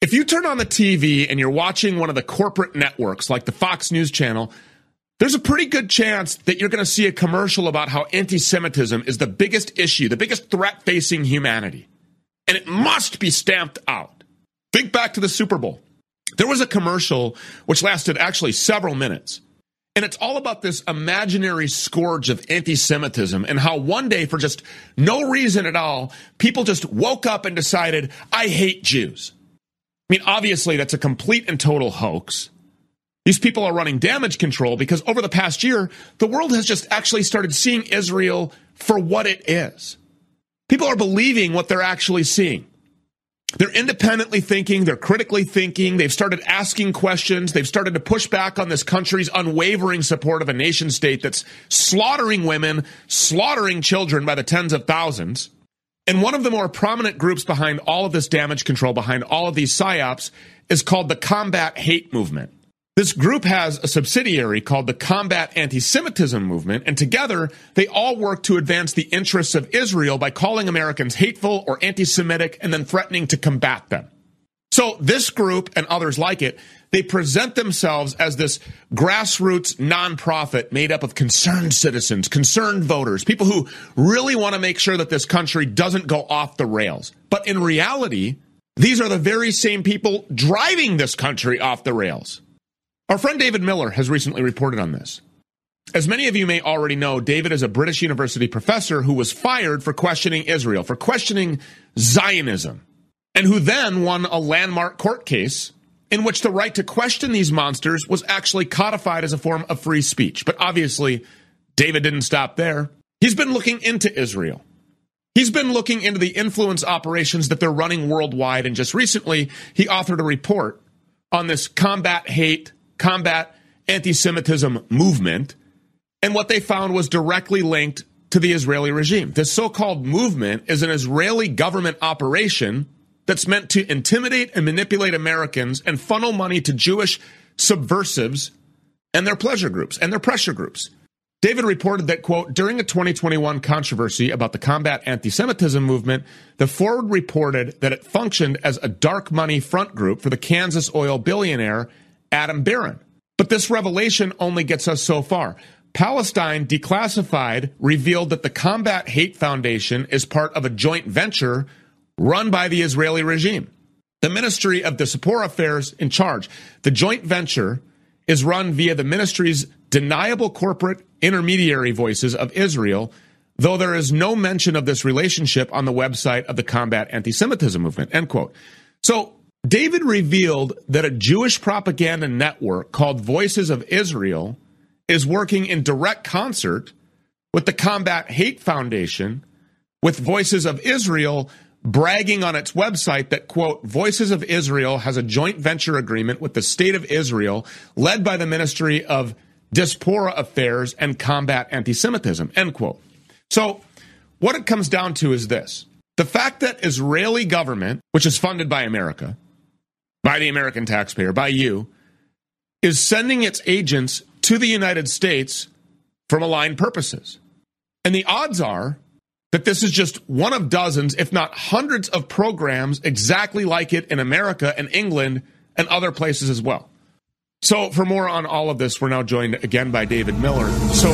If you turn on the TV and you're watching one of the corporate networks like the Fox News Channel, there's a pretty good chance that you're going to see a commercial about how anti-Semitism is the biggest issue, the biggest threat facing humanity. And it must be stamped out. Think back to the Super Bowl. There was a commercial which lasted actually several minutes. And it's all about this imaginary scourge of anti-Semitism and how one day, for just no reason at all, people just woke up and decided, I hate Jews. I mean, obviously, that's a complete and total hoax. These people are running damage control because over the past year, the world has just actually started seeing Israel for what it is. People are believing what they're actually seeing. They're independently thinking, they're critically thinking, they've started asking questions, they've started to push back on this country's unwavering support of a nation state that's slaughtering women, slaughtering children by the tens of thousands. And one of the more prominent groups behind all of this damage control, behind all of these psyops, is called the Combat Hate Movement. This group has a subsidiary called the Combat Anti-Semitism Movement, and together they all work to advance the interests of Israel by calling Americans hateful or anti-Semitic and then threatening to combat them. So this group and others like it, they present themselves as this grassroots nonprofit made up of concerned citizens, concerned voters, people who really want to make sure that this country doesn't go off the rails. But in reality, these are the very same people driving this country off the rails. Our friend David Miller has recently reported on this. As many of you may already know, David is a British University professor who was fired for questioning Israel, for questioning Zionism, and who then won a landmark court case in which the right to question these monsters was actually codified as a form of free speech. But obviously, David didn't stop there. He's been looking into Israel. He's been looking into the influence operations that they're running worldwide, and just recently, he authored a report on this combat hate, combat anti-Semitism movement, and what they found was directly linked to the Israeli regime. This so-called movement is an Israeli government operation that's meant to intimidate and manipulate Americans and funnel money to Jewish subversives and their pleasure groups and their pressure groups. David reported that, quote, during a 2021 controversy about the combat anti-Semitism movement, the Forward reported that it functioned as a dark money front group for the Kansas oil billionaire Adam Barron. But this revelation only gets us so far. Palestine Declassified revealed that the Combat Hate Foundation is part of a joint venture run by the Israeli regime. The Ministry of Diaspora Affairs in charge. The joint venture is run via the ministry's deniable corporate intermediary Voices of Israel, though there is no mention of this relationship on the website of the Combat Anti-Semitism Movement, end quote. So David revealed that a Jewish propaganda network called Voices of Israel is working in direct concert with the Combat Hate Foundation, with Voices of Israel bragging on its website that, quote, Voices of Israel has a joint venture agreement with the State of Israel led by the Ministry of Diaspora Affairs and Combat Anti-Semitism, end quote. So what it comes down to is this. The fact that Israeli government, which is funded by America, by the American taxpayer, by you, is sending its agents to the United States for malign purposes. And the odds are that this is just one of dozens, if not hundreds of programs exactly like it in America and England and other places as well. So for more on all of this, we're now joined again by David Miller. So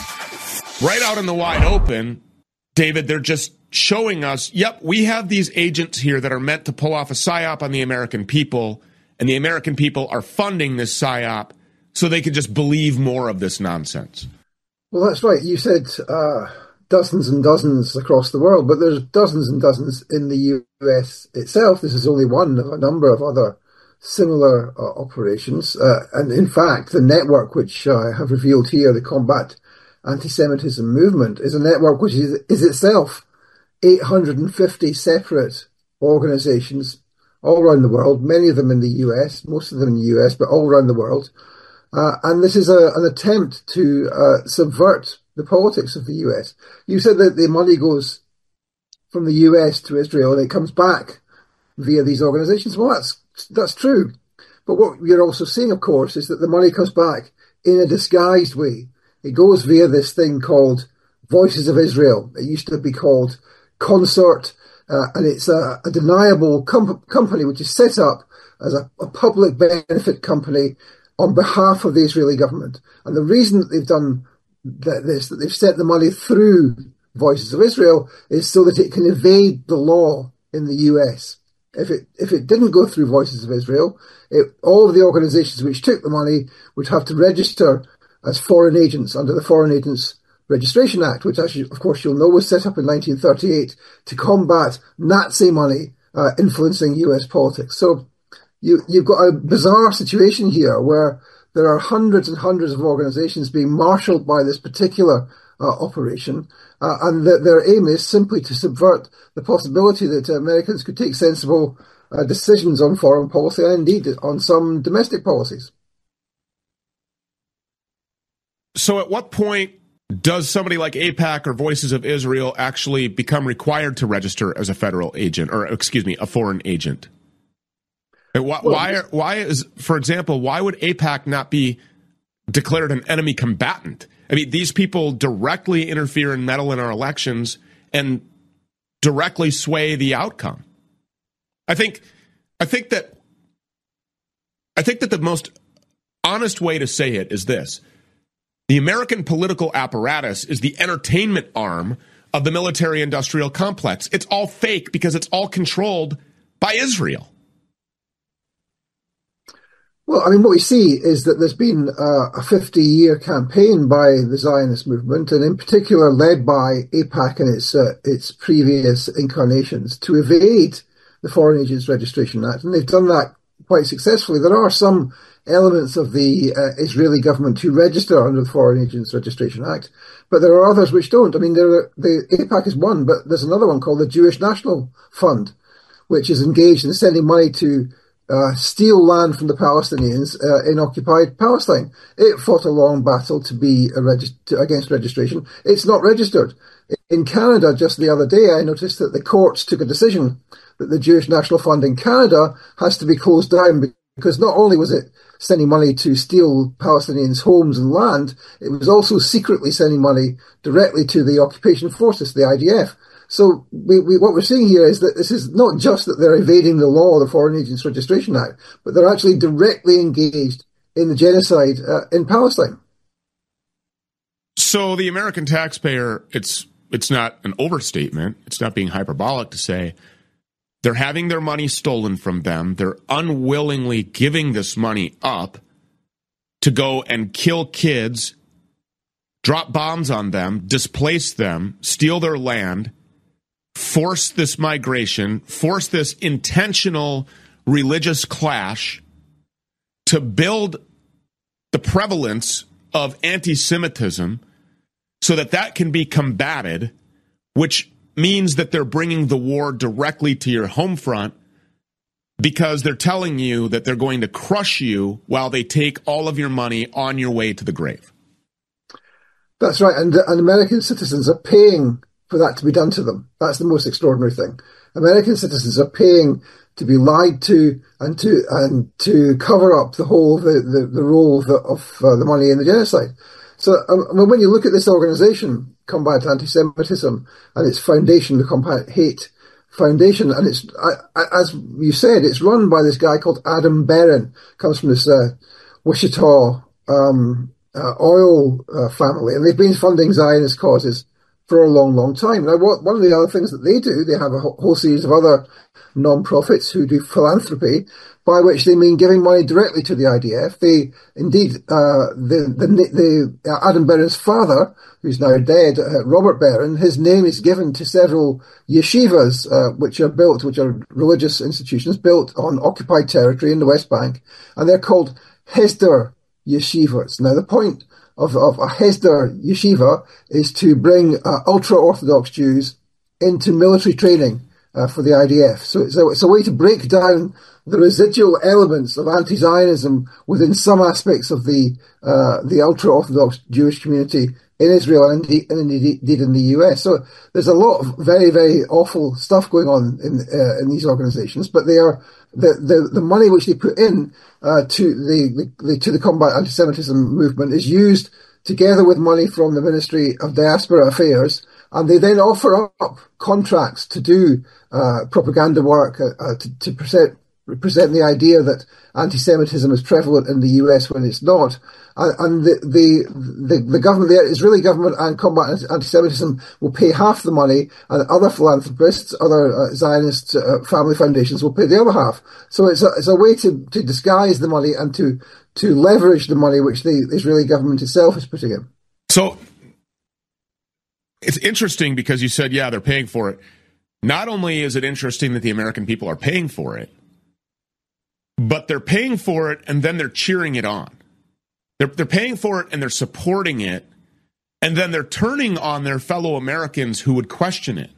right out in the wide open, David, they're just showing us, yep, we have these agents here that are meant to pull off a psyop on the American people, and the American people are funding this psyop so they can just believe more of this nonsense. Well, that's right. You said dozens and dozens across the world, but there's dozens and dozens in the US itself. This is only one of a number of other similar operations. And in fact, the network which I have revealed here, the Combat Anti-Semitism Movement, is a network which is itself 850 separate organizations all around the world, many of them in the US, most of them in the US, but all around the world. And this is an attempt to subvert the politics of the US. You said that the money goes from the US to Israel and it comes back via these organizations. Well, that's true. But what you're also seeing, of course, is that the money comes back in a disguised way. It goes via this thing called Voices of Israel. It used to be called Consort and it's a deniable company which is set up as a public benefit company on behalf of the Israeli government. And the reason that they've done that they've sent the money through Voices of Israel is so that it can evade the law in the US. If it didn't go through Voices of Israel, all of the organizations which took the money would have to register as foreign agents under the Foreign Agents Registration Act, which actually, of course, you'll know was set up in 1938 to combat Nazi money influencing US politics. So you've got a bizarre situation here where there are hundreds and hundreds of organizations being marshaled by this particular operation, and their aim is simply to subvert the possibility that Americans could take sensible decisions on foreign policy and indeed on some domestic policies. So at what point does somebody like AIPAC or Voices of Israel actually become required to register as a federal agent, or a foreign agent? Why is, for example, why would AIPAC not be declared an enemy combatant? I mean, these people directly interfere and meddle in our elections and directly sway the outcome. I think that the most honest way to say it is this: the American political apparatus is the entertainment arm of the military-industrial complex. It's all fake because it's all controlled by Israel. Well, I mean, what we see is that there's been a 50-year campaign by the Zionist movement, and in particular led by AIPAC and its previous incarnations, to evade the Foreign Agents Registration Act, and they've done that quite successfully. There are some elements of the Israeli government who register under the Foreign Agents Registration Act, but there are others which don't. I mean, the AIPAC is one, but there's another one called the Jewish National Fund, which is engaged in sending money to steal land from the Palestinians in occupied Palestine. It fought a long battle to be against registration. It's not registered. In Canada, just the other day, I noticed that the courts took a decision that the Jewish National Fund in Canada has to be closed down because not only was it sending money to steal Palestinians' homes and land, it was also secretly sending money directly to the occupation forces, the IDF. So what we're seeing here is that this is not just that they're evading the law, the Foreign Agents Registration Act, but they're actually directly engaged in the genocide in Palestine. So the American taxpayer, it's not an overstatement. It's not being hyperbolic to say they're having their money stolen from them. They're unwillingly giving this money up to go and kill kids, drop bombs on them, displace them, steal their land, force this migration, force this intentional religious clash to build the prevalence of anti-Semitism so that can be combated, which means that they're bringing the war directly to your home front because they're telling you that they're going to crush you while they take all of your money on your way to the grave. That's right, and American citizens are paying for that to be done to them. That's the most extraordinary thing. American citizens are paying to be lied to and to cover up the whole the role of the money in the genocide. So when you look at this organization, Combat Anti-Semitism, and its foundation, the Combat Hate Foundation, and it's as you said, it's run by this guy called Adam Berin, comes from this Wichita oil family, and they've been funding Zionist causes for a long, long time. Now, one of the other things that they do, they have a whole series of other non-profits who do philanthropy, by which they mean giving money directly to the IDF. They, indeed, Adam Berin's father, who's now dead, Robert Berin, his name is given to several yeshivas, which are religious institutions built on occupied territory in the West Bank, and they're called Hesder yeshivas. Now, the point of a Hesder yeshiva is to bring ultra-Orthodox Jews into military training for the IDF. So it's a way to break down the residual elements of anti-Zionism within some aspects of the ultra-Orthodox Jewish community in Israel and indeed in the US. So there's a lot of very, very awful stuff going on in these organizations, but they are the money which they put in to the Combat Anti-Semitism movement is used together with money from the Ministry of Diaspora Affairs and they then offer up contracts to do propaganda work to present the idea that anti-Semitism is prevalent in the US when it's not. And the government, the Israeli government and Combat Anti-Semitism will pay half the money, and other philanthropists, other Zionist family foundations will pay the other half. So it's a way to disguise the money and to leverage the money which the Israeli government itself is putting in. So it's interesting because you said, yeah, they're paying for it. Not only is it interesting that the American people are paying for it, but they're paying for it and then they're cheering it on. They're paying for it and they're supporting it, and then they're turning on their fellow Americans who would question it.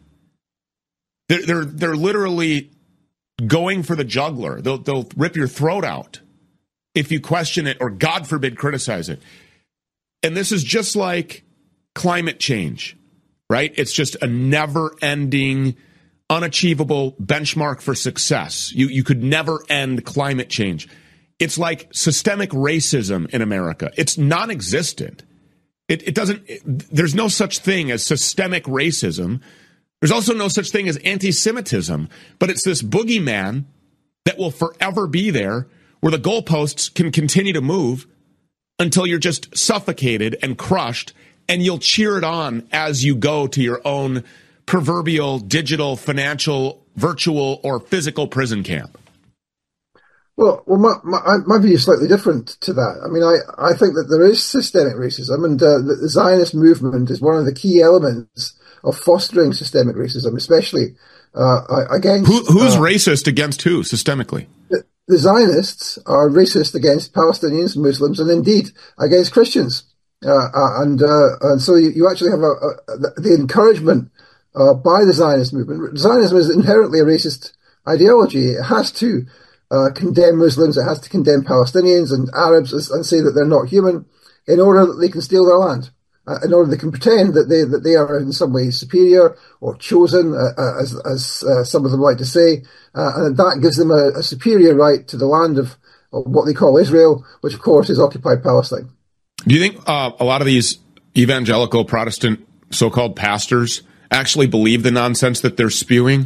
They're literally going for the jugular. They'll rip your throat out if you question it or, God forbid, criticize it. And this is just like climate change, right? It's just a never-ending, unachievable benchmark for success. You could never end climate change. It's like systemic racism in America. It's non-existent. It doesn't. There's no such thing as systemic racism. There's also no such thing as anti-Semitism. But it's this boogeyman that will forever be there, where the goalposts can continue to move until you're just suffocated and crushed, and you'll cheer it on as you go to your own proverbial digital, financial, virtual, or physical prison camp. Well, my view is slightly different to that. I mean, I think that there is systemic racism, and the Zionist movement is one of the key elements of fostering systemic racism, especially against... Who's racist against who, systemically? The Zionists are racist against Palestinians, Muslims, and indeed against Christians. And so you actually have the encouragement by the Zionist movement. Zionism is inherently a racist ideology. It has to condemn Muslims, it has to condemn Palestinians and Arabs and say that they're not human in order that they can steal their land, in order they can pretend that they are in some way superior or chosen, as some of them like to say, and that gives them a superior right to the land of what they call Israel, which of course is occupied Palestine. Do you think a lot of these evangelical Protestant so-called pastors actually believe the nonsense that they're spewing?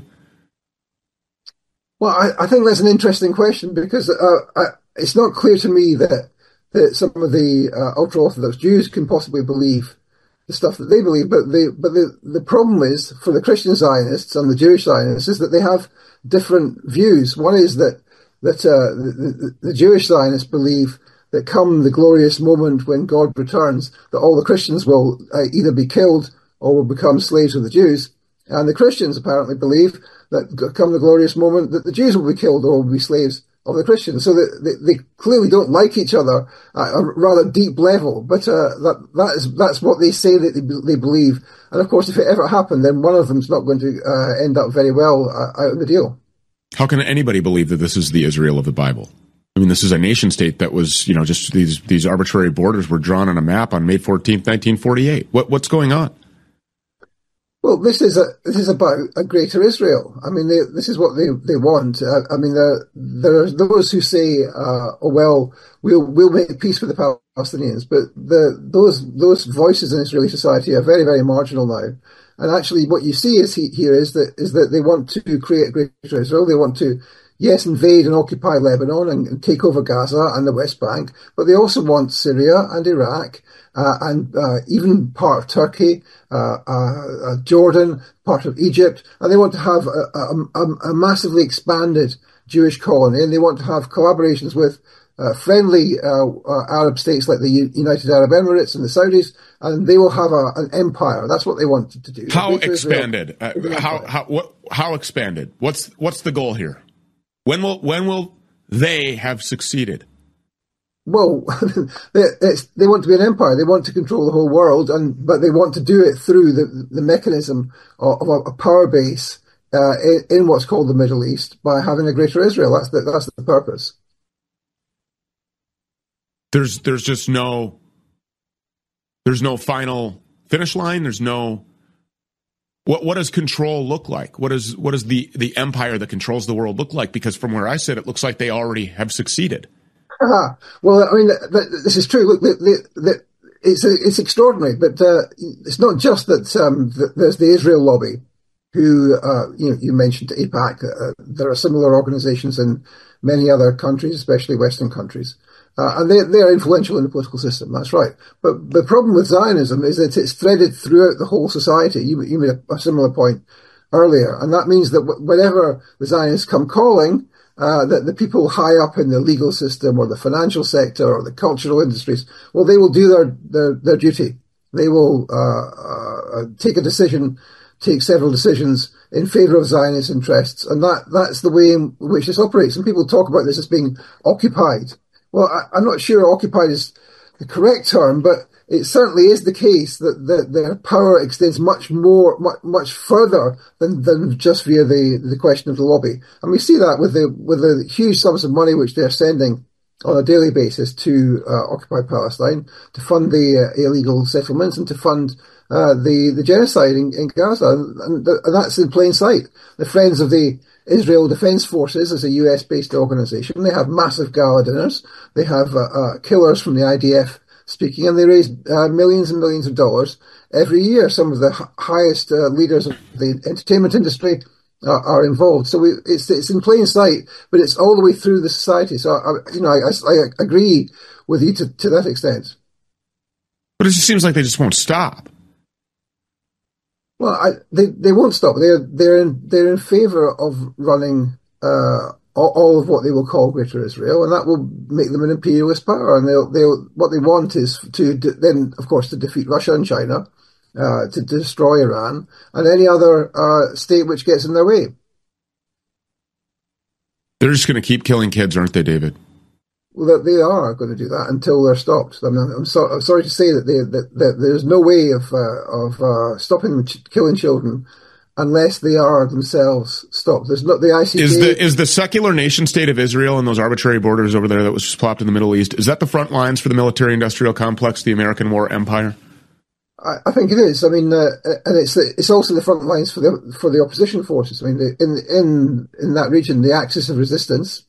Well, I think that's an interesting question, because it's not clear to me that some of the ultra-Orthodox Jews can possibly believe the stuff that they believe. But the problem is, for the Christian Zionists and the Jewish Zionists, is that they have different views. One is that the Jewish Zionists believe that come the glorious moment when God returns, that all the Christians will either be killed or will become slaves of the Jews. And the Christians apparently believe that come the glorious moment that the Jews will be killed or will be slaves of the Christians. So they clearly don't like each other at a rather deep level, but that's what they say that they believe. And of course, if it ever happened, then one of them's not going to end up very well out of the deal. How can anybody believe that this is the Israel of the Bible? I mean, this is a nation state that was, just these arbitrary borders were drawn on a map on May 14th, 1948. What's going on? Well, this is about a greater Israel. I mean, this is what they want. I mean, there are those who say, we'll make peace with the Palestinians, but those voices in Israeli society are very, very marginal now. And actually, what you see is that they want to create a greater Israel. They want to, yes, invade and occupy Lebanon and take over Gaza and the West Bank, but they also want Syria and Iraq. And even part of Turkey, Jordan, part of Egypt, and they want to have a massively expanded Jewish colony, and they want to have collaborations with friendly Arab states like the United Arab Emirates and the Saudis, and they will have an empire. That's what they wanted to do. How expanded? How expanded? What's the goal here? When will they have succeeded? Well, they want to be an empire. They want to control the whole world, but they want to do it through the mechanism of a power base in what's called the Middle East by having a greater Israel. That's the purpose. There's just no final finish line. There's no. What does control look like? What does the empire that controls the world look like? Because from where I sit, it looks like they already have succeeded. Well, I mean, this is true. Look, it's extraordinary, but it's not just that there's the Israel lobby, who you mentioned AIPAC. There are similar organizations in many other countries, especially Western countries, and they are influential in the political system. That's right. But the problem with Zionism is that it's threaded throughout the whole society. You made a similar point earlier, and that means that whenever the Zionists come calling, that the people high up in the legal system or the financial sector or the cultural industries, well, they will do their duty. They will take several decisions in favour of Zionist interests, and that's the way in which this operates. And people talk about this as being occupied. Well, I'm not sure occupied is the correct term, but it certainly is the case that their power extends much further than just via the question of the lobby. And we see that with the huge sums of money which they're sending on a daily basis to occupy Palestine, to fund the illegal settlements and to fund the genocide in Gaza. And that's in plain sight. The Friends of the Israel Defense Forces is a US-based organization. They have massive gala dinners. They have killers from the IDF speaking, and they raise millions and millions of dollars every year. Some of the highest leaders of the entertainment industry are involved. So it's in plain sight, but it's all the way through the society. So I agree with you to that extent. But it just seems like they just won't stop. Well, they won't stop. They're in favour of running all of what they will call Greater Israel, and that will make them an imperialist power. And what they want is to defeat Russia and China, to destroy Iran and any other state which gets in their way. They're just going to keep killing kids, aren't they, David? Well, they are going to do that until they're stopped. I'm sorry to say that there's no way of stopping them killing children unless they are themselves stopped. There's not the ICJ. Is the secular nation state of Israel and those arbitrary borders over there that was just plopped in the Middle East, is that the front lines for the military-industrial complex, the American war empire? I think it is. I mean, and it's also the front lines for the opposition forces. I mean, in that region, the axis of resistance.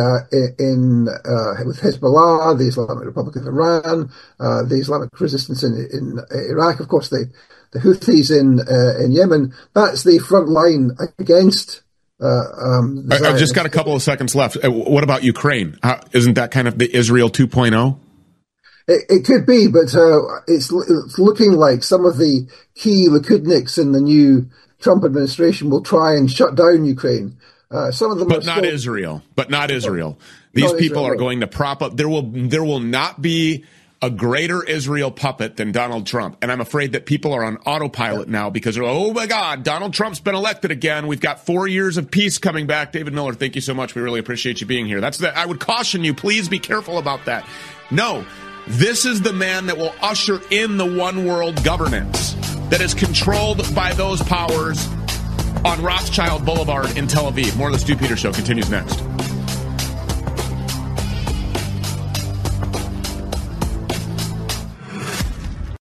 With Hezbollah, the Islamic Republic of Iran, the Islamic resistance in Iraq, of course, the Houthis in Yemen. That's the front line against. I've just got a couple of seconds left. What about Ukraine? Isn't that kind of the Israel 2.0? It could be, but it's looking like some of the key Likudniks in the new Trump administration will try and shut down Ukraine. Some of them, but not Israel. These people are going to prop up. There will not be a greater Israel puppet than Donald Trump, and I'm afraid that people are on autopilot now because they're, oh my God, Donald Trump's been elected again. We've got 4 years of peace coming back. David Miller, thank you so much. We really appreciate you being here. I would caution you, please be careful about that. No, this is the man that will usher in the one world governance that is controlled by those powers on Rothschild Boulevard in Tel Aviv. More of the Stu Peters Show continues next.